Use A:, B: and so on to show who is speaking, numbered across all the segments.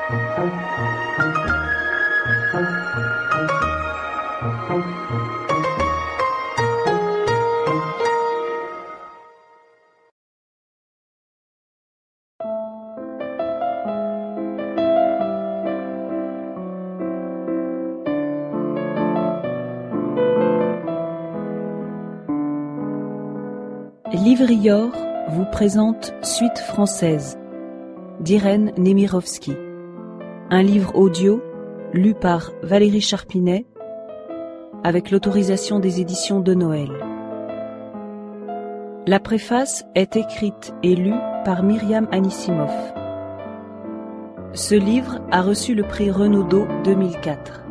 A: Livrior vous présente Suite française d'Irène Nemirovsky. Un livre audio lu par Valérie Charpinet avec l'autorisation des éditions de Noël. La préface est écrite et lue par Myriam Anissimov. Ce livre a reçu le prix Renaudot 2004.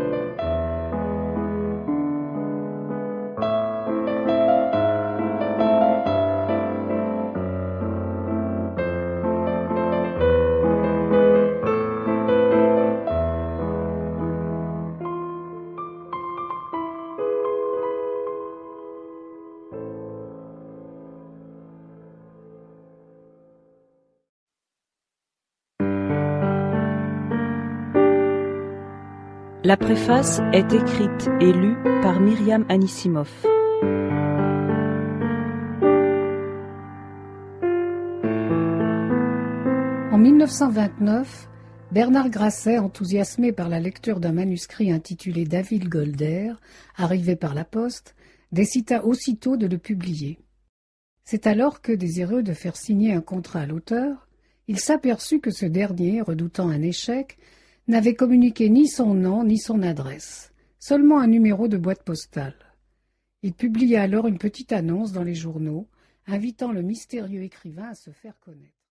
A: La préface est écrite et lue par Myriam Anissimov.
B: En 1929, Bernard Grasset, enthousiasmé par la lecture d'un manuscrit intitulé David Golder, arrivé par la poste, décida aussitôt de le publier. C'est alors que, désireux de faire signer un contrat à l'auteur, il s'aperçut que ce dernier, redoutant un échec, n'avait communiqué ni son nom ni son adresse, seulement un numéro de boîte postale. Il publia alors une petite annonce dans les journaux, invitant le mystérieux écrivain à se faire connaître.